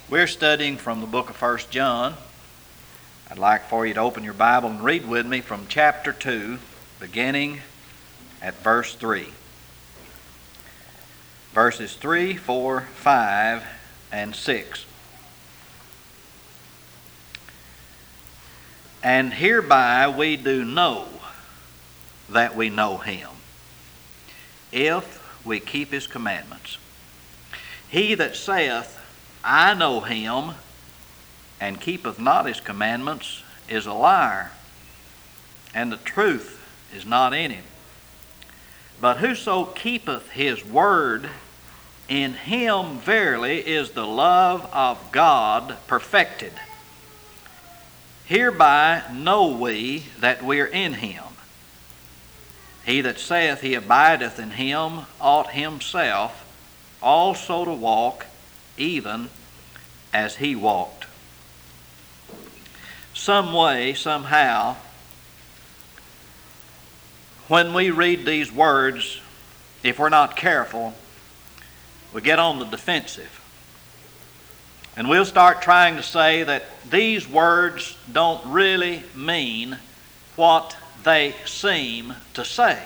We're studying from the book of 1 John. I'd like for you to open your Bible and read with me from chapter 2, beginning at verse 3. Verses 3, 4, 5, and 6. And hereby we do know that we know him, if we keep his commandments. He that saith, I know him, and keepeth not his commandments, is a liar, and the truth is not in him. But whoso keepeth his word, in him verily is the love of God perfected. Hereby know we that we are in him. He that saith he abideth in him ought himself also to walk even as he walked. Some way, somehow, when we read these words, if we're not careful, we get on the defensive. And we'll start trying to say that these words don't really mean what they seem to say.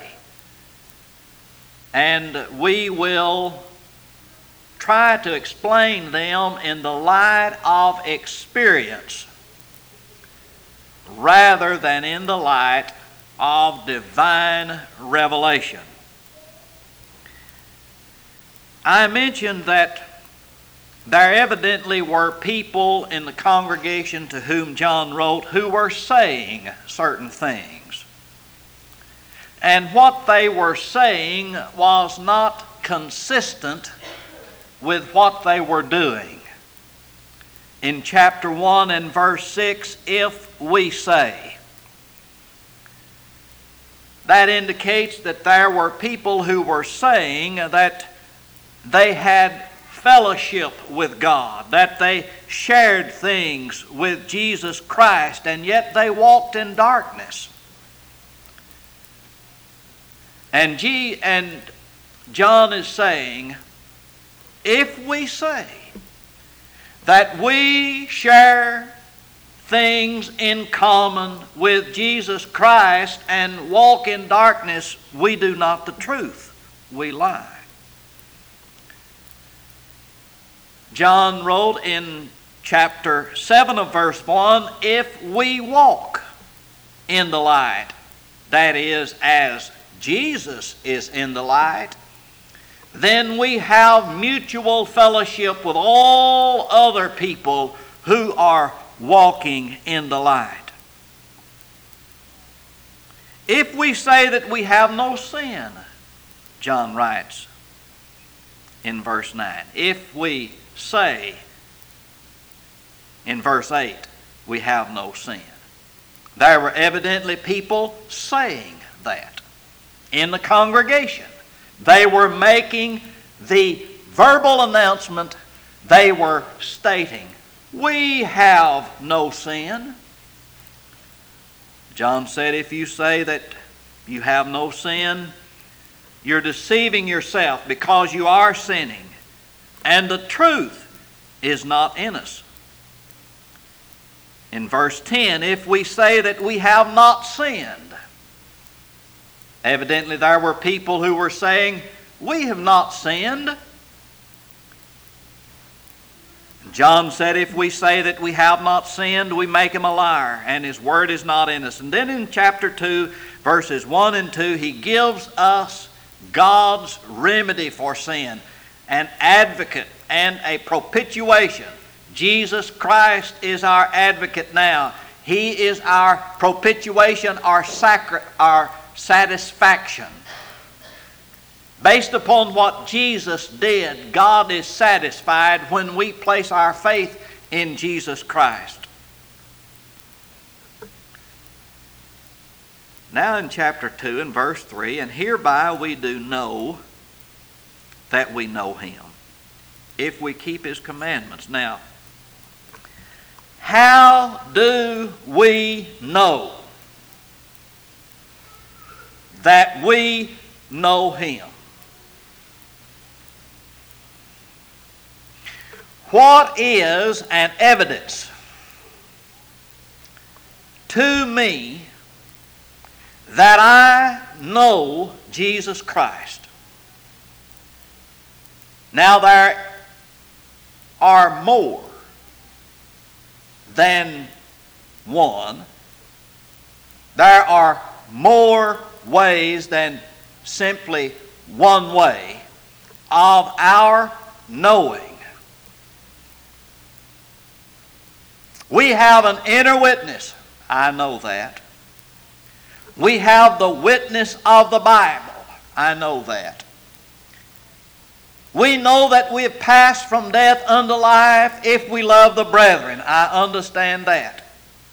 And we will try to explain them in the light of experience rather than in the light of divine revelation. I mentioned that there evidently were people in the congregation to whom John wrote who were saying certain things. And what they were saying was not consistent with what they were doing. In chapter 1 and verse 6, if we say, that indicates that there were people who were saying that they had fellowship with God, that they shared things with Jesus Christ, and yet they walked in darkness. And John is saying, if we say that we share things in common with Jesus Christ and walk in darkness, we do not the truth. We lie. John wrote in chapter 7 of verse 1, if we walk in the light, that is, as Jesus is in the light, then we have mutual fellowship with all other people who are walking in the light. If we say that we have no sin, John writes in verse 9, if we say in verse 8 we have no sin. There were evidently people saying that in the congregation. They were making the verbal announcement. They were stating, we have no sin. John said, if you say that you have no sin, you're deceiving yourself because you are sinning, and the truth is not in us. In verse 10, if we say that we have not sinned, evidently there were people who were saying, we have not sinned. John said, if we say that we have not sinned, we make him a liar, and his word is not in us. And then in chapter 2, verses 1 and 2, he gives us God's remedy for sin, an advocate and a propitiation. Jesus Christ is our advocate now. He is our propitiation, our satisfaction. Based upon what Jesus did, God is satisfied when we place our faith in Jesus Christ. Now in chapter 2 and verse 3, and hereby we do know that we know him, if we keep his commandments. Now, how do we know that we know him? What is an evidence to me that I know Jesus Christ? Now, there are more than one. There are more ways than simply one way of our knowing. We have an inner witness. I know that. We have the witness of the Bible. I know that. We know that we have passed from death unto life if we love the brethren. I understand that.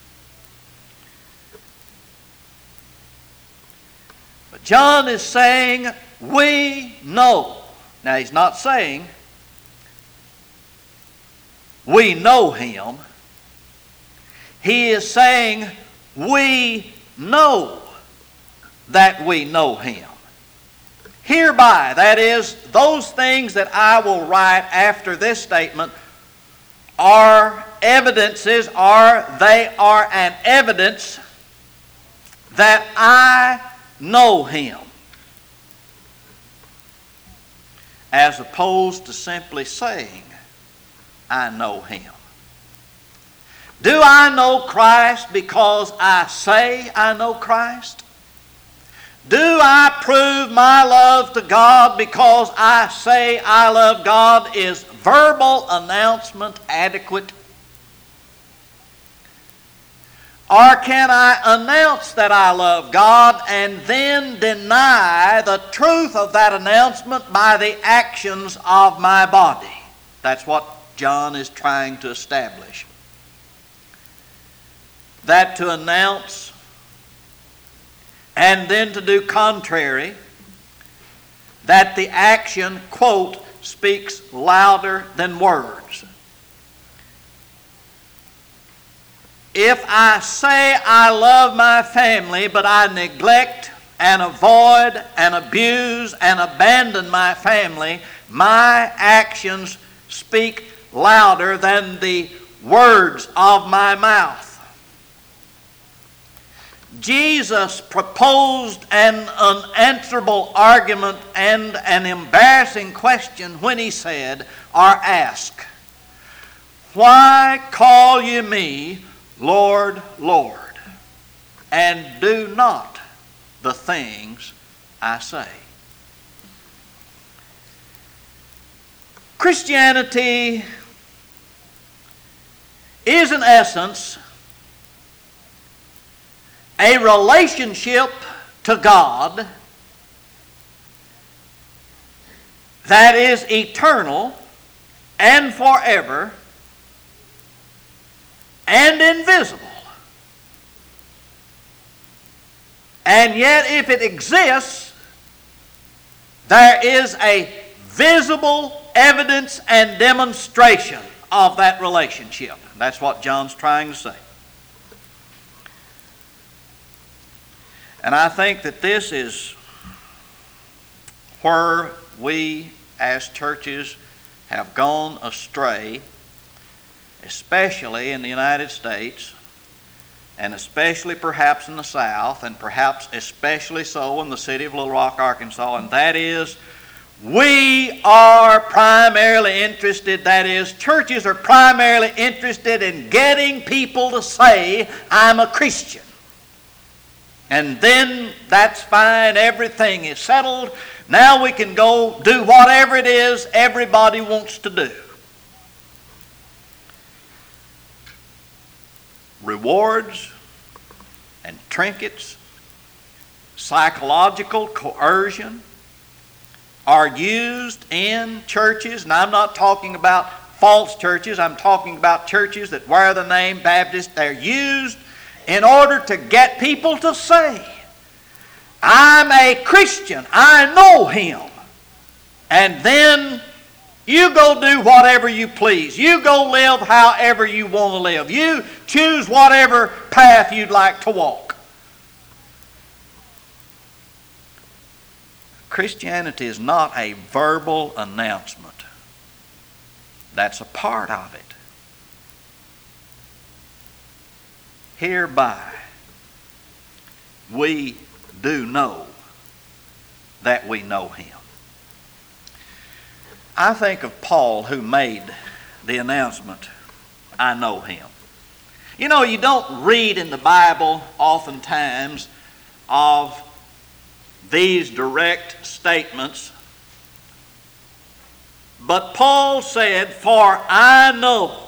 But John is saying, we know. Now, he's not saying we know him. He is saying we know that we know him. Hereby, that is, those things that I will write after this statement are evidences, or they are an evidence that I know him, as opposed to simply saying I know him. Do I know Christ because I say I know Christ? Do I prove my love to God because I say I love God? Is verbal announcement adequate? Or can I announce that I love God and then deny the truth of that announcement by the actions of my body? That's what John is trying to establish. That to announce and then to do contrary, that the action, quote, speaks louder than words. If I say I love my family, but I neglect and avoid and abuse and abandon my family, my actions speak louder than the words of my mouth. Jesus proposed an unanswerable argument and an embarrassing question when he said, or asked, "Why call you me Lord, Lord, and do not the things I say?" Christianity is, in essence, a relationship to God that is eternal and forever and invisible. And yet, if it exists, there is a visible evidence and demonstration of that relationship. That's what John's trying to say. And I think that this is where we as churches have gone astray, especially in the United States, and especially perhaps in the South, and perhaps especially so in the city of Little Rock, Arkansas, and that is, we are primarily interested, that is, churches are primarily interested in getting people to say, "I'm a Christian." And then that's fine, everything is settled. Now we can go do whatever it is everybody wants to do. Rewards and trinkets, psychological coercion are used in churches, and I'm not talking about false churches, I'm talking about churches that wear the name Baptist. They're used in order to get people to say, "I'm a Christian, I know him." And then you go do whatever you please. You go live however you want to live. You choose whatever path you'd like to walk. Christianity is not a verbal announcement That's a part of it. Hereby we do know that we know him. I think of Paul, who made the announcement, I know him. You know, you don't read in the Bible oftentimes of these direct statements, but Paul said, for I know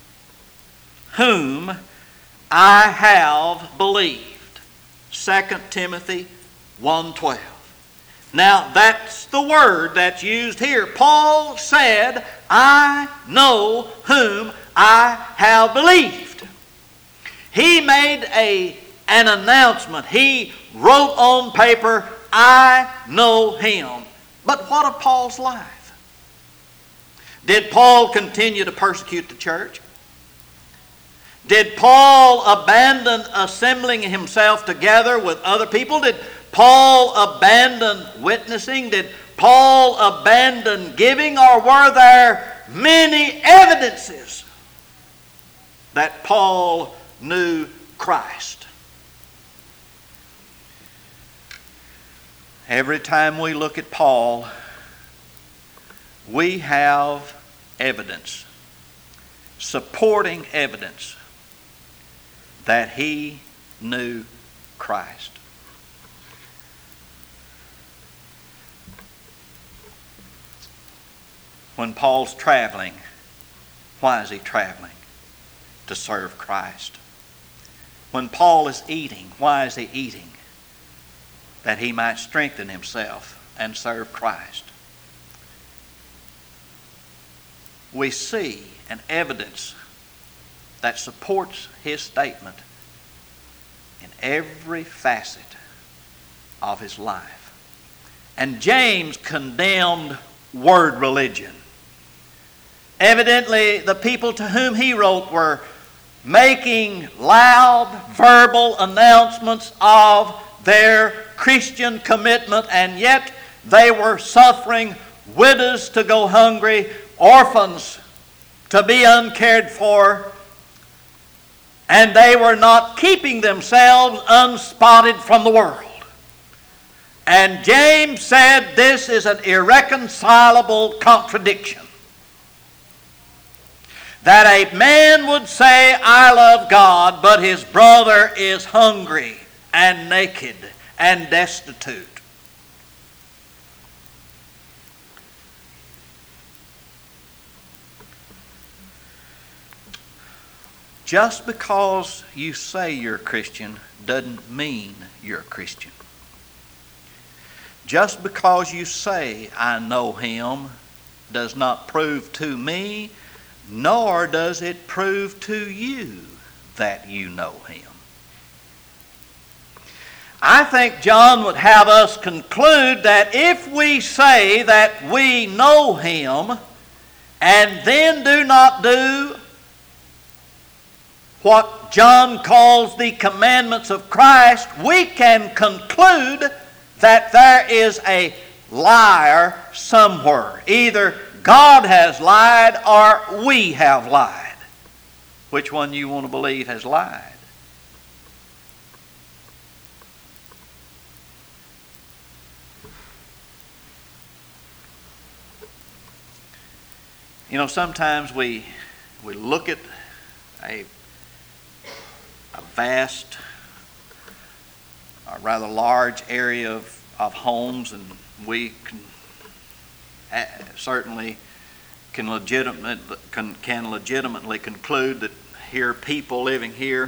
whom I have believed. 2 Timothy 1:12. Now that's the word that's used here. Paul said, I know whom I have believed. He made an announcement. He wrote on paper, I know him. But what of Paul's life? Did Paul continue to persecute the church? Did Paul abandon assembling himself together with other people? Did Paul abandon witnessing? Did Paul abandon giving? Or were there many evidences that Paul knew Christ? Every time we look at Paul, we have evidence, supporting evidence that he knew Christ. When Paul's traveling, why is he traveling? To serve Christ. When Paul is eating, why is he eating? That he might strengthen himself and serve Christ. We see an evidence that supports his statement in every facet of his life. And James condemned word religion. Evidently, the people to whom he wrote were making loud verbal announcements of their Christian commitment, and yet they were suffering widows to go hungry, orphans to be uncared for, and they were not keeping themselves unspotted from the world. And James said this is an irreconcilable contradiction. That a man would say, I love God, but his brother is hungry and naked and destitute. Just because you say you're a Christian doesn't mean you're a Christian. Just because you say, I know him, does not prove to me, nor does it prove to you that you know him. I think John would have us conclude that if we say that we know him and then do not do what John calls the commandments of Christ, we can conclude that there is a liar somewhere. Either God has lied or we have lied. Which one you want to believe has lied? You know, sometimes we look at a vast, a rather large area of homes, and we certainly can legitimately conclude that here are people living here.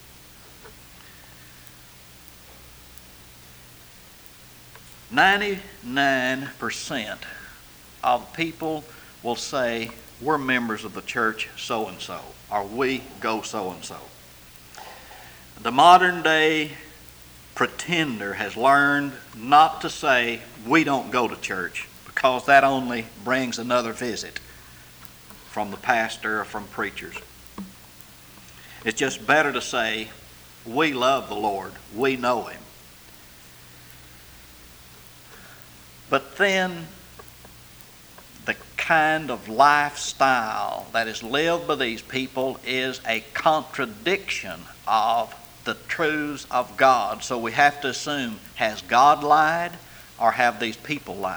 "99% of people will say, we're members of the church so-and-so, or we go so-and-so. The modern day pretender has learned not to say, we don't go to church, because that only brings another visit from the pastor or from preachers. It's just better to say, we love the Lord, we know him. But then the kind of lifestyle that is lived by these people is a contradiction of the truths of God. So we have to assume, has God lied or have these people lied?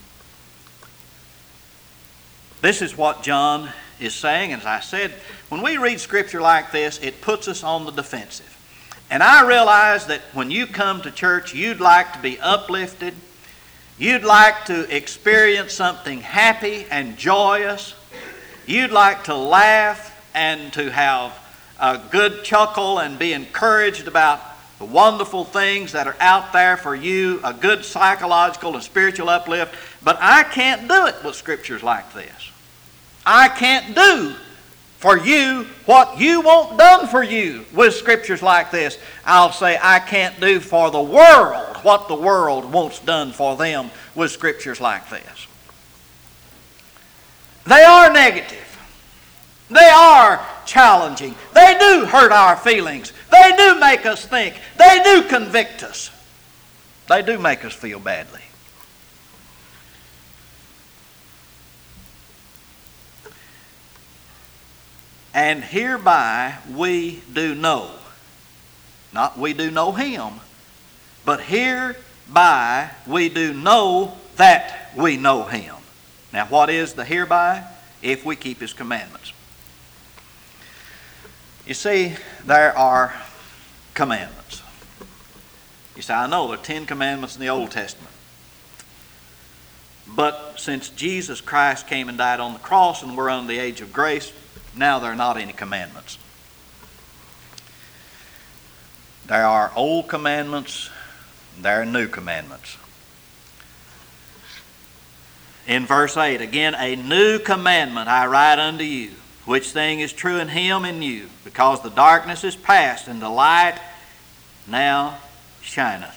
This is what John is saying. And as I said, when we read Scripture like this, it puts us on the defensive. And I realize that when you come to church, you'd like to be uplifted. You'd like to experience something happy and joyous. You'd like to laugh and to have a good chuckle and be encouraged about the wonderful things that are out there for you, a good psychological and spiritual uplift. But I can't do it with Scriptures like this. I can't do for you what you want done for you with Scriptures like this. I'll say I can't do for the world what the world wants done for them with Scriptures like this. They are negative. They are challenging. They do hurt our feelings. They do make us think. They do convict us. They do make us feel badly. And hereby we do know, not we do know Him, but hereby we do know that we know Him. Now what is the hereby? If we keep His commandments. You see, there are commandments. You say, I know there are 10 commandments in the Old Testament. But since Jesus Christ came and died on the cross and we're under the age of grace, now there are not any commandments. There are old commandments, there are new commandments. In verse 8, again, a new commandment I write unto you, which thing is true in Him and you, because the darkness is past and the light now shineth.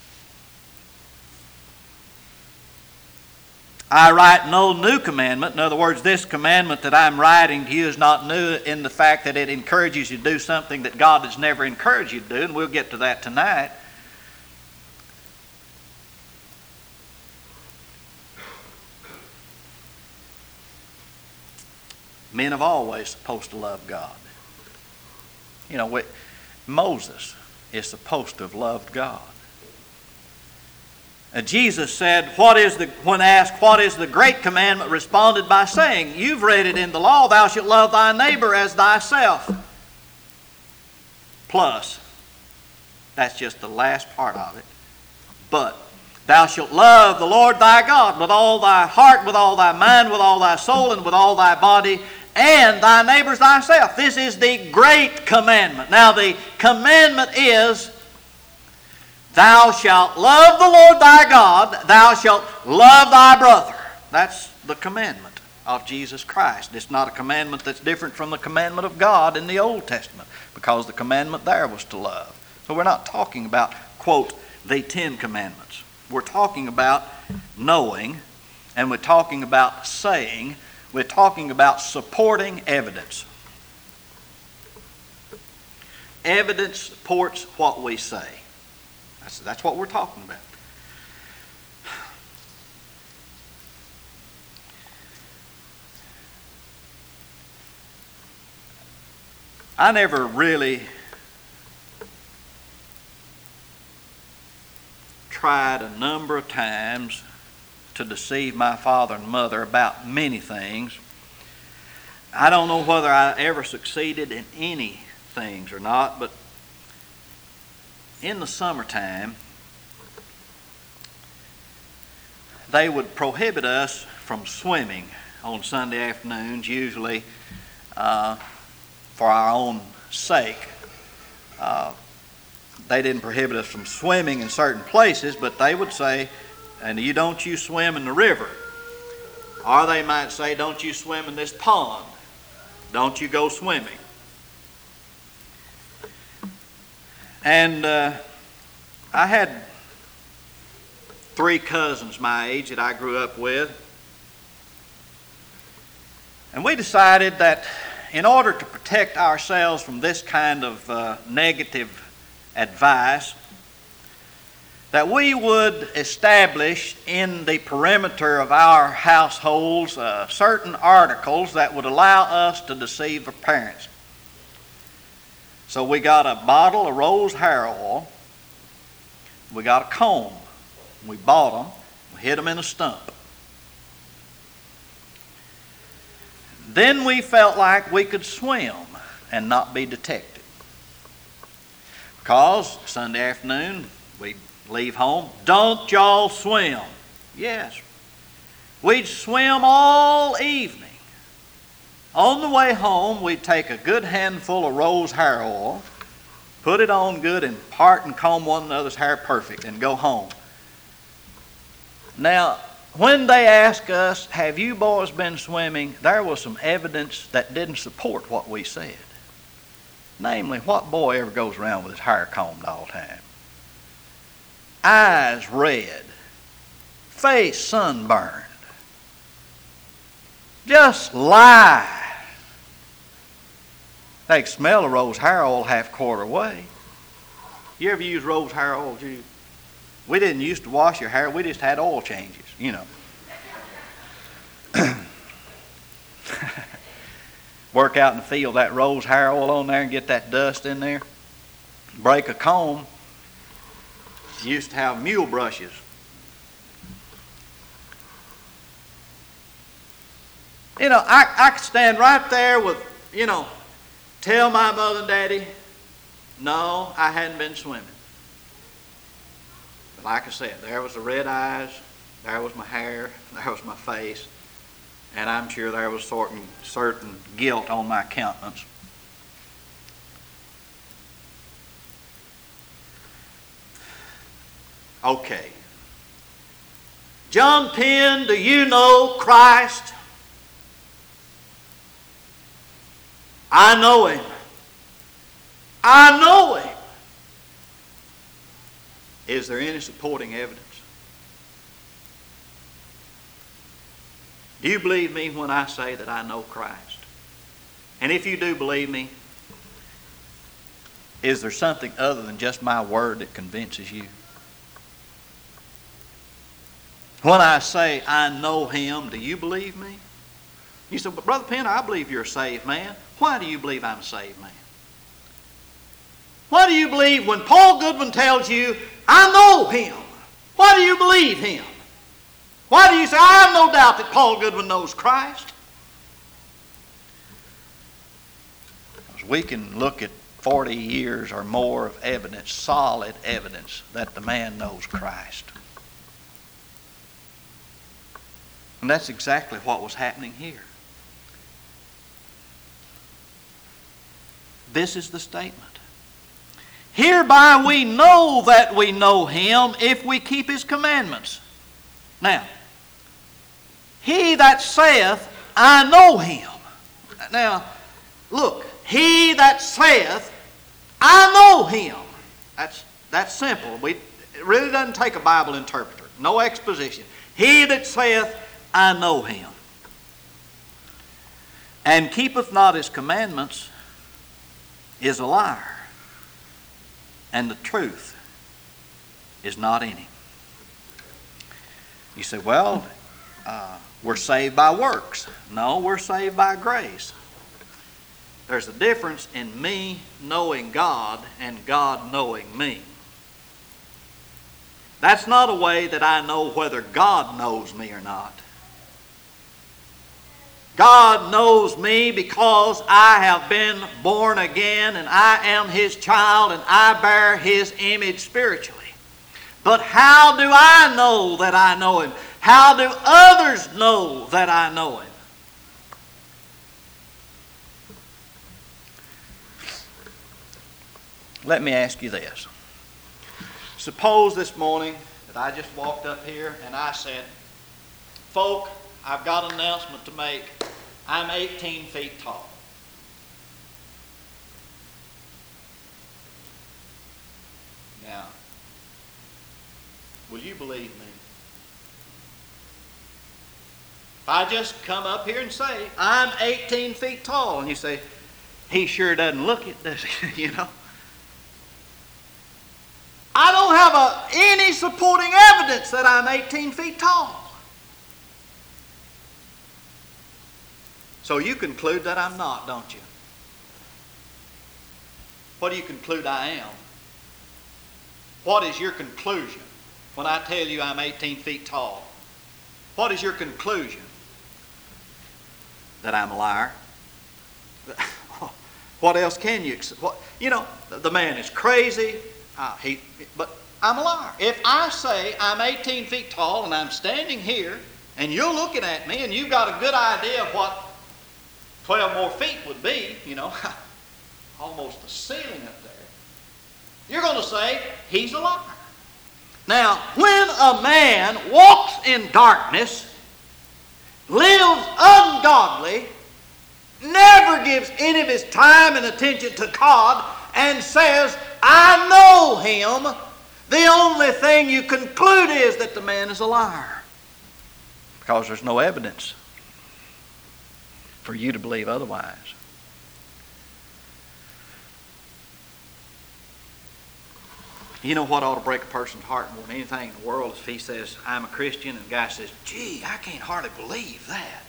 I write no new commandment. In other words, this commandment that I'm writing to you is not new in the fact that it encourages you to do something that God has never encouraged you to do, and we'll get to that tonight. Men have always supposed to love God. You know, Moses is supposed to have loved God. Jesus said, when asked, what is the great commandment, responded by saying, you've read it in the law, thou shalt love thy neighbor as thyself. Plus, that's just the last part of it. But thou shalt love the Lord thy God with all thy heart, with all thy mind, with all thy soul, and with all thy body, and thy neighbor as thyself. This is the great commandment. Now the commandment is, thou shalt love the Lord thy God, thou shalt love thy brother. That's the commandment of Jesus Christ. It's not a commandment that's different from the commandment of God in the Old Testament, because the commandment there was to love. So we're not talking about, quote, the 10 commandments. We're talking about knowing, and we're talking about saying, we're talking about supporting evidence. Evidence supports what we say. That's what we're talking about. I never really tried a number of times to deceive my father and mother about many things. I don't know whether I ever succeeded in any things or not, but in the summertime, they would prohibit us from swimming on Sunday afternoons, usually for our own sake. They didn't prohibit us from swimming in certain places, but they would say, and don't you swim in the river. Or they might say, don't you swim in this pond. Don't you go swimming. And I had 3 cousins my age that I grew up with. And we decided that in order to protect ourselves from this kind of negative advice, that we would establish in the perimeter of our households certain articles that would allow us to deceive our parents. So we got a bottle of rose hair oil. We got a comb. We bought them. We hid them in a stump. Then we felt like we could swim and not be detected. Because Sunday afternoon, we'd leave home. Don't y'all swim? Yes. We'd swim all evening. On the way home, we'd take a good handful of rose hair oil, put it on good, and part and comb one another's hair perfect, and go home. Now, when they asked us, have you boys been swimming, there was some evidence that didn't support what we said. Namely, what boy ever goes around with his hair combed all the time? Eyes red, face sunburned. Just lie. They can smell a rose hair oil half quarter away. You ever use rose hair oil, Jude? We didn't used to wash your hair. We just had oil changes, you know. Work out in the field, that rose hair oil on there and get that dust in there. Break a comb. Used to have mule brushes. You know, I could stand right there with, tell my mother and daddy, no, I hadn't been swimming. But like I said, there was the red eyes, there was my hair, there was my face, and I'm sure there was certain guilt on my countenance. Okay. John Penn, do you know Christ? I know Him. I know Him. Is there any supporting evidence? Do you believe me when I say that I know Christ? And if you do believe me, is there something other than just my word that convinces you? When I say I know Him, do you believe me? You say, but Brother Penn, I believe you're a saved man. Why do you believe I'm a saved man? Why do you believe when Paul Goodwin tells you, I know Him? Why do you believe him? Why do you say, I have no doubt that Paul Goodwin knows Christ? Because we can look at 40 years or more of evidence, solid evidence, that the man knows Christ. And that's exactly what was happening here. This is the statement. Hereby we know that we know Him if we keep His commandments. Now, he that saith, I know Him. Now, look, he that saith, I know Him. That's simple. It really doesn't take a Bible interpreter. No exposition. He that saith, I know Him, and keepeth not His commandments is a liar, and the truth is not in him. You say, well, we're saved by works. No, we're saved by grace. There's a difference in me knowing God and God knowing me. That's not a way that I know whether God knows me or not. God knows me because I have been born again and I am His child and I bear His image spiritually. But how do I know that I know Him? How do others know that I know Him? Let me ask you this. Suppose this morning that I just walked up here and I said, folk, I've got an announcement to make. I'm 18 feet tall. Now, will you believe me? If I just come up here and say, I'm 18 feet tall, and you say, he sure doesn't look it, does he? You know? I don't have any supporting evidence that I'm 18 feet tall. So you conclude that I'm not, don't you? What do you conclude I am? What is your conclusion when I tell you I'm 18 feet tall? What is your conclusion? That I'm a liar? What else can you? The man is crazy, but I'm a liar. If I say I'm 18 feet tall and I'm standing here and you're looking at me and you've got a good idea of what 12 more feet would be, almost the ceiling up there, you're going to say he's a liar. Now, when a man walks in darkness, lives ungodly, never gives any of his time and attention to God, and says, I know him, the only thing you conclude is that the man is a liar. Because there's no evidence for you to believe otherwise. You know what ought to break a person's heart more than anything in the world is if he says, I'm a Christian, and the guy says, gee, I can't hardly believe that.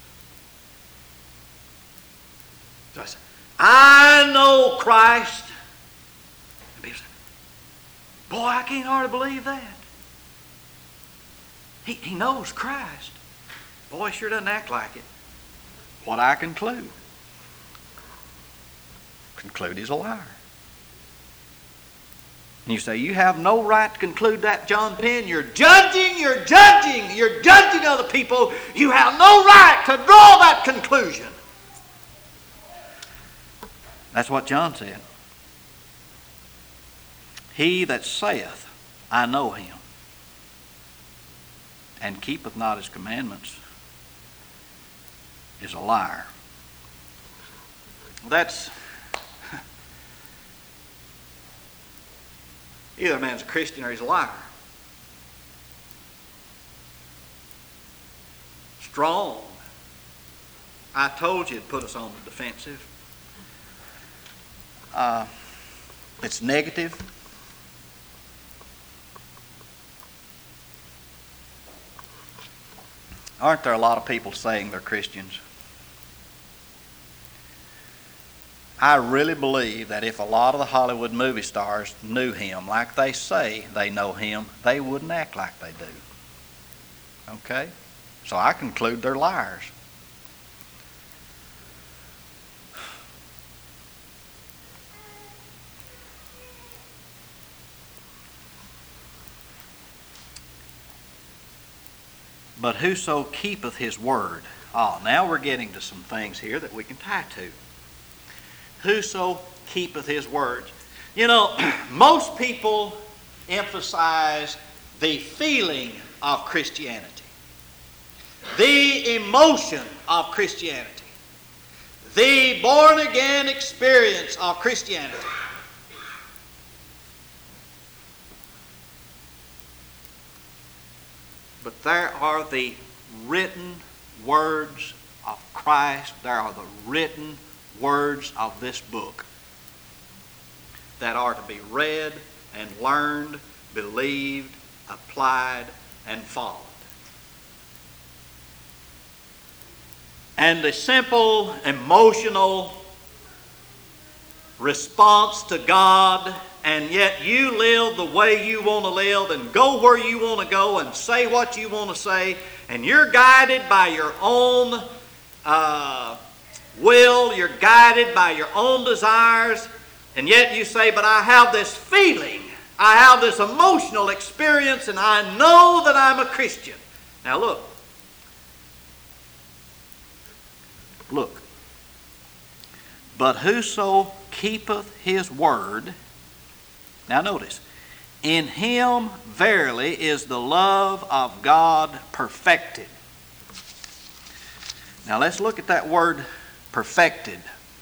So I say, I know Christ. And people say, boy, I can't hardly believe that. He knows Christ. Boy, he sure doesn't act like it. What I conclude he's a liar. And you say, you have no right to conclude that, John Penn. You're judging other people. You have no right to draw that conclusion. That's what John said. He that saith, I know him, and keepeth not his commandments, is a liar. That's either a man's a Christian or he's a liar. Strong. I told you it'd put us on the defensive. It's negative. Aren't there a lot of people saying they're Christians? I really believe that if a lot of the Hollywood movie stars knew him like they say they know him, they wouldn't act like they do. Okay? So I conclude they're liars. But whoso keepeth his word. Now we're getting to some things here that we can tie to. Whoso keepeth his words. Most people emphasize the feeling of Christianity, the emotion of Christianity, the born-again experience of Christianity. But there are the written words of Christ. There are the written words of this book that are to be read and learned, believed, applied, and followed. And the simple, emotional response to God, and yet you live the way you want to live and go where you want to go and say what you want to say, and you're guided by your own will, you're guided by your own desires, and yet you say, but I have this feeling, I have this emotional experience, and I know that I'm a Christian. Now look. But whoso keepeth his word, now notice, in him verily is the love of God perfected. Now let's look at that word perfected.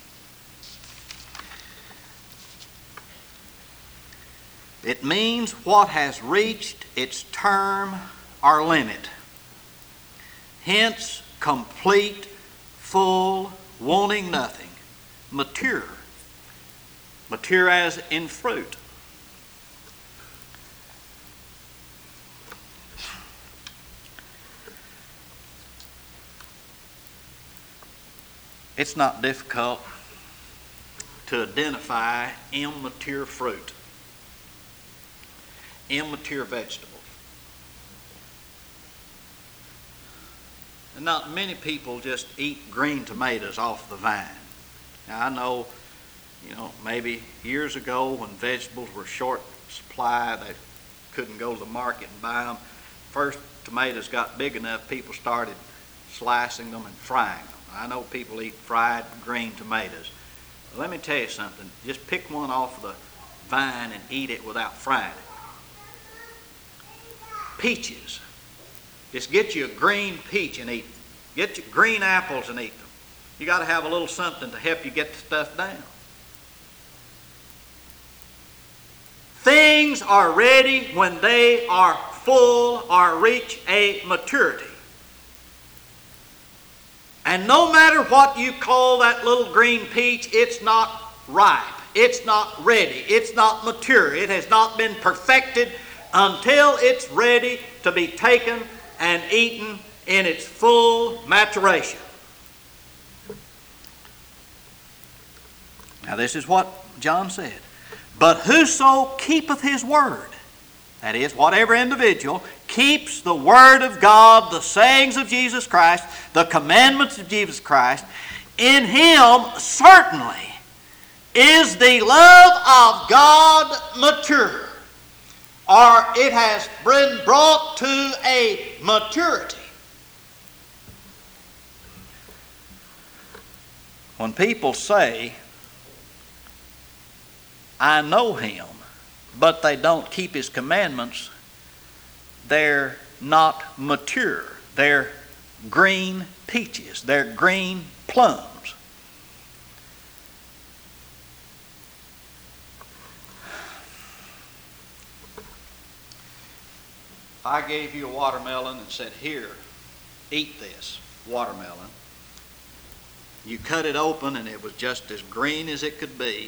It means what has reached its term or limit. Hence, complete, full, wanting nothing. Mature. Mature as in fruit. It's not difficult to identify immature fruit, immature vegetables. And not many people just eat green tomatoes off the vine. Now I know, maybe years ago when vegetables were short supply, they couldn't go to the market and buy them. First tomatoes got big enough, people started slicing them and frying them. I know people eat fried green tomatoes. But let me tell you something. Just pick one off the vine and eat it without frying it. Peaches. Just get you a green peach and eat them. Get you green apples and eat them. You got to have a little something to help you get the stuff down. Things are ready when they are full or reach a maturity. And no matter what you call that little green peach, it's not ripe. It's not ready. It's not mature. It has not been perfected until it's ready to be taken and eaten in its full maturation. Now this is what John said. But whoso keepeth his word, that is, whatever individual keeps the word of God, the sayings of Jesus Christ, the commandments of Jesus Christ, in him certainly is the love of God mature, or it has been brought to a maturity. When people say, I know him, but they don't keep his commandments, they're not mature. They're green peaches. They're green plums. If I gave you a watermelon and said, here, eat this watermelon, you cut it open and it was just as green as it could be,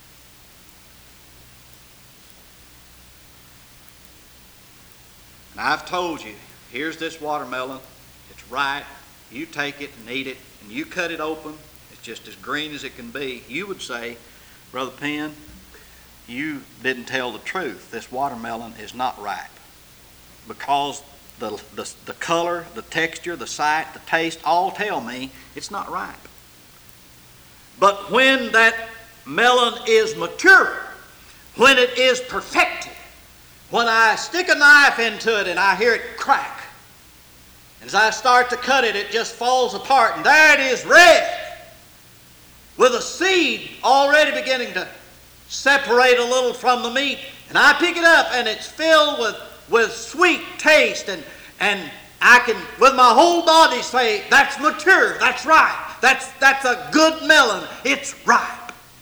and I've told you, here's this watermelon, it's ripe, you take it and eat it, and you cut it open, it's just as green as it can be, you would say, Brother Penn, you didn't tell the truth. This watermelon is not ripe. Because the color, the texture, the sight, the taste all tell me it's not ripe. But when that melon is mature, when it is perfected, when I stick a knife into it and I hear it crack, as I start to cut it, it just falls apart, and there it is, red, with a seed already beginning to separate a little from the meat. And I pick it up, and it's filled with sweet taste, and I can, with my whole body, say, that's mature, that's ripe, that's a good melon, it's ripe.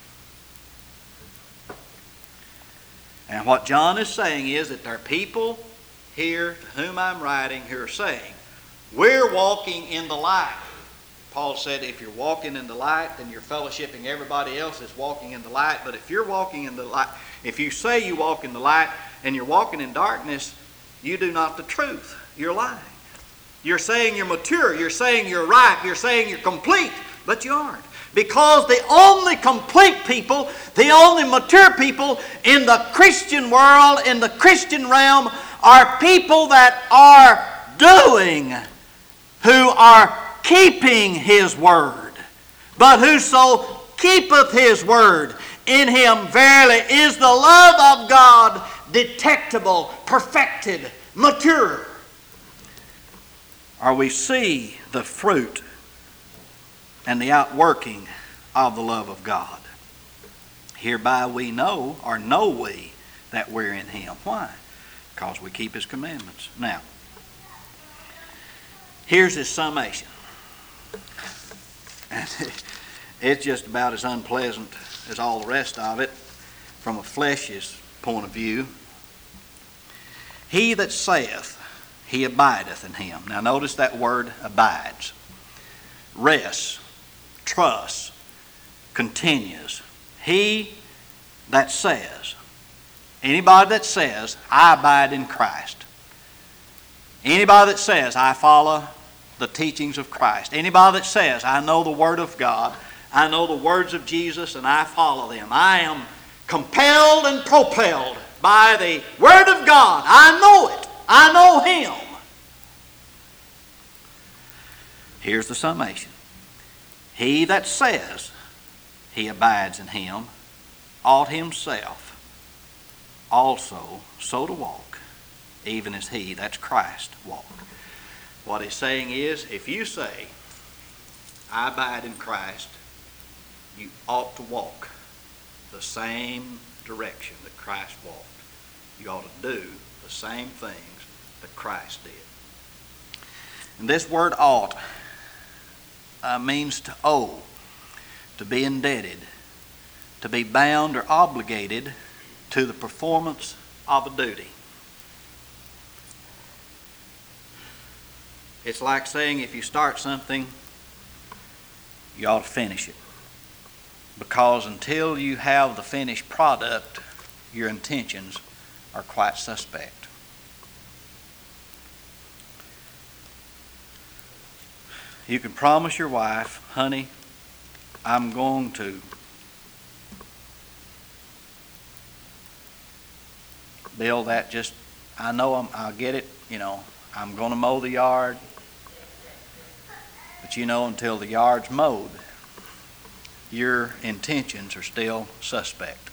And what John is saying is that there are people here to whom I'm writing who are saying, we're walking in the light. Paul said, if you're walking in the light, then you're fellowshipping everybody else is walking in the light. But if you're walking in the light, if you say you walk in the light and you're walking in darkness, you do not the truth. You're lying. You're saying you're mature. You're saying you're ripe. You're saying you're complete, but you aren't. Because the only complete people, the only mature people in the Christian world, in the Christian realm, are people that are doing, who are keeping His word. But whoso keepeth His word, in him verily is the love of God detectable, perfected, mature. Or we see the fruit and the outworking of the love of God. Hereby we know, or know we, that we're in Him. Why? Because we keep His commandments. Now, here's His summation. And it's just about as unpleasant as all the rest of it from a flesh's point of view. He that saith, he abideth in Him. Now notice that word abides. Rests, trusts, continues. He that says, anybody that says, I abide in Christ. Anybody that says, I follow the teachings of Christ. Anybody that says, I know the Word of God, I know the words of Jesus, and I follow them. I am compelled and propelled by the Word of God. I know it. I know Him. Here's the summation. He that says he abides in Him ought himself also so to walk, even as He, that's Christ, walked. What he's saying is, if you say, I abide in Christ, you ought to walk the same direction that Christ walked. You ought to do the same things that Christ did. And this word ought means to owe, to be indebted, to be bound or obligated to the performance of a duty. It's like saying if you start something, you ought to finish it. Because until you have the finished product, your intentions are quite suspect. You can promise your wife, honey, I'm going to build that just, I know I'll get it, I'm going to mow the yard. But until the yard's mowed, your intentions are still suspect.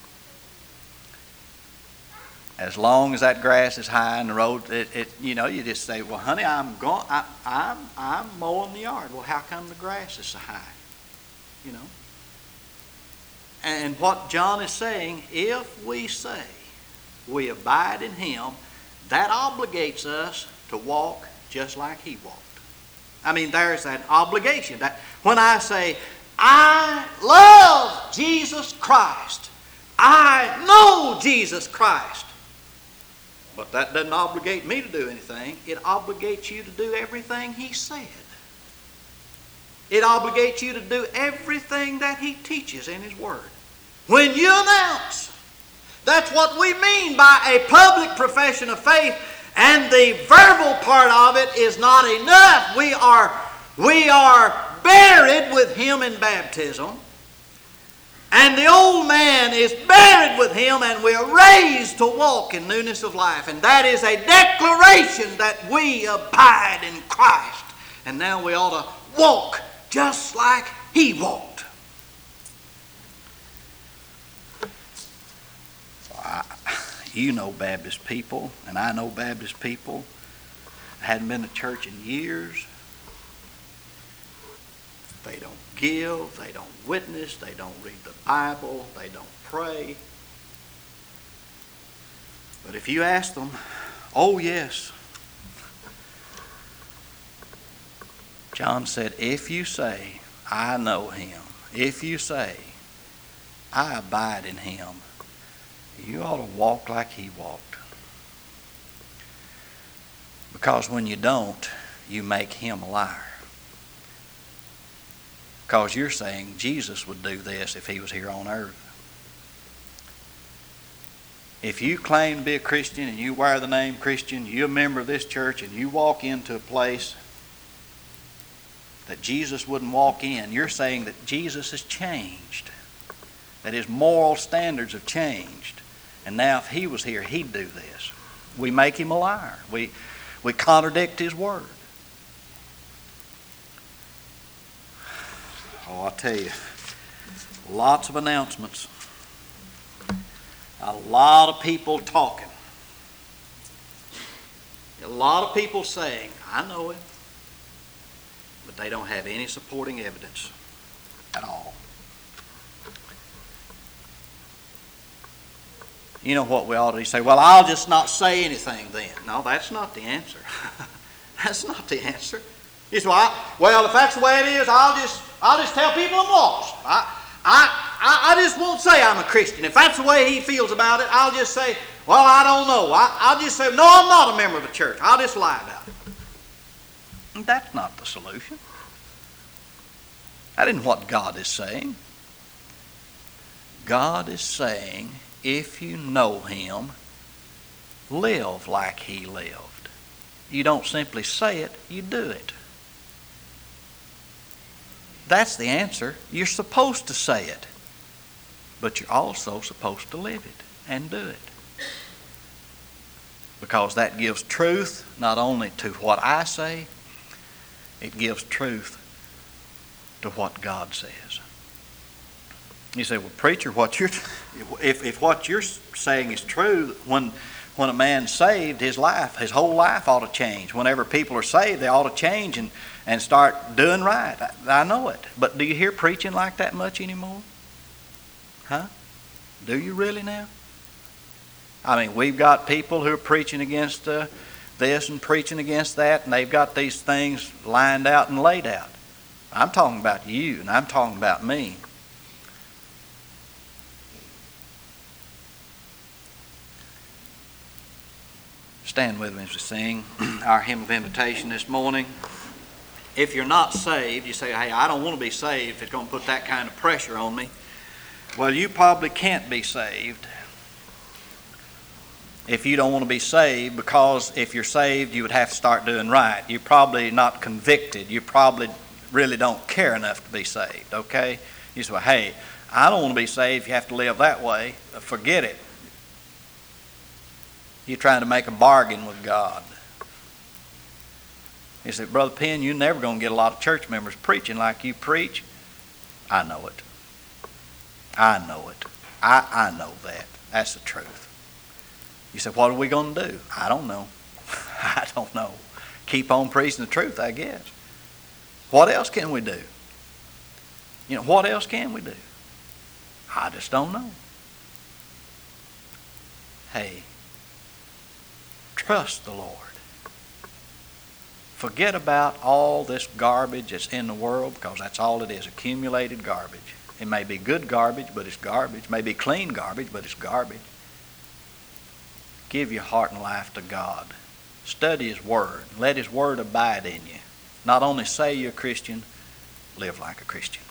As long as that grass is high in the road, you just say, well, honey, I'm mowing the yard. Well, how come the grass is so high? And what John is saying, if we say we abide in Him, that obligates us to walk just like He walked. There's that obligation. That when I say, I love Jesus Christ, I know Jesus Christ, but that doesn't obligate me to do anything. It obligates you to do everything He said. It obligates you to do everything that He teaches in His Word. When you announce, that's what we mean by a public profession of faith, and the verbal part of it is not enough. We are buried with Him in baptism, and the old man is buried with Him, and we are raised to walk in newness of life. And that is a declaration that we abide in Christ. And now we ought to walk just like He walked. You know Baptist people, and I know Baptist people. I hadn't been to church in years. They don't give, they don't witness, they don't read the Bible, they don't pray. But if you ask them, oh yes. John said, if you say, I know Him, if you say, I abide in Him, you ought to walk like He walked. Because when you don't, you make Him a liar. Because you're saying Jesus would do this if He was here on earth. If you claim to be a Christian and you wear the name Christian, you're a member of this church, and you walk into a place that Jesus wouldn't walk in, you're saying that Jesus has changed, that His moral standards have changed. And now if He was here, He'd do this. We make Him a liar. We contradict His Word. Oh, I tell you, lots of announcements. A lot of people talking. A lot of people saying, I know Him. But they don't have any supporting evidence at all. You know what we ought to say? Well, I'll just not say anything then. No, that's not the answer. That's not the answer. You say, well, if that's the way it is, I'll just tell people I'm lost. I just won't say I'm a Christian. If that's the way he feels about it, I'll just say, well, I don't know. I'll just say, no, I'm not a member of a church. I'll just lie about it. And that's not the solution. That isn't what God is saying. God is saying, if you know Him, live like He lived. You don't simply say it, you do it. That's the answer. You're supposed to say it, but you're also supposed to live it and do it. Because that gives truth not only to what I say, it gives truth to what God says. You say, well, preacher, if what you're saying is true, when a man's saved, his whole life ought to change. Whenever people are saved, they ought to change and start doing right. I know it. But do you hear preaching like that much anymore? Huh? Do you really now? I mean, we've got people who are preaching against this and preaching against that, and they've got these things lined out and laid out. I'm talking about you, and I'm talking about me. Stand with me as we sing our hymn of invitation this morning. If you're not saved, you say, hey, I don't want to be saved if it's going to put that kind of pressure on me. Well, you probably can't be saved if you don't want to be saved, because if you're saved, you would have to start doing right. You're probably not convicted. You probably really don't care enough to be saved, okay? You say, well, hey, I don't want to be saved if you have to live that way. Forget it. You're trying to make a bargain with God. You say, Brother Penn, you're never going to get a lot of church members preaching like you preach. I know it. I know it. I know that. That's the truth. You say, what are we going to do? I don't know. I don't know. Keep on preaching the truth, I guess. What else can we do? You know, what else can we do? I just don't know. Hey, trust the Lord. Forget about all this garbage that's in the world, because that's all it is, accumulated garbage. It may be good garbage, but it's garbage. It may be clean garbage, but it's garbage. Give your heart and life to God. Study His Word. Let His Word abide in you. Not only say you're a Christian, live like a Christian.